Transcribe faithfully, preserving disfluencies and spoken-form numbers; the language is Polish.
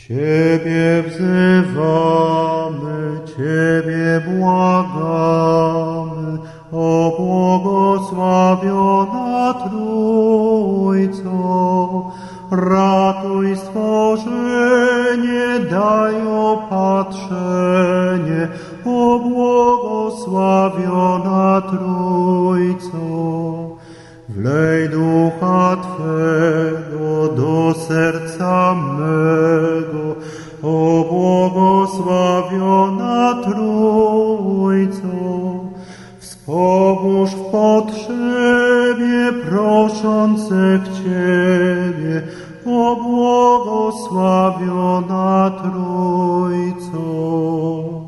Ciebie wzywamy, Ciebie błagamy, o błogosławiona Trójco. Ratuj stworzenie, daj opatrzenie, o błogosławiona Trójco. Wlej Ducha Twego do serca mego, o błogosławiona Trójco. Wspomóż w potrzebie proszących Ciebie, o błogosławiona Trójco.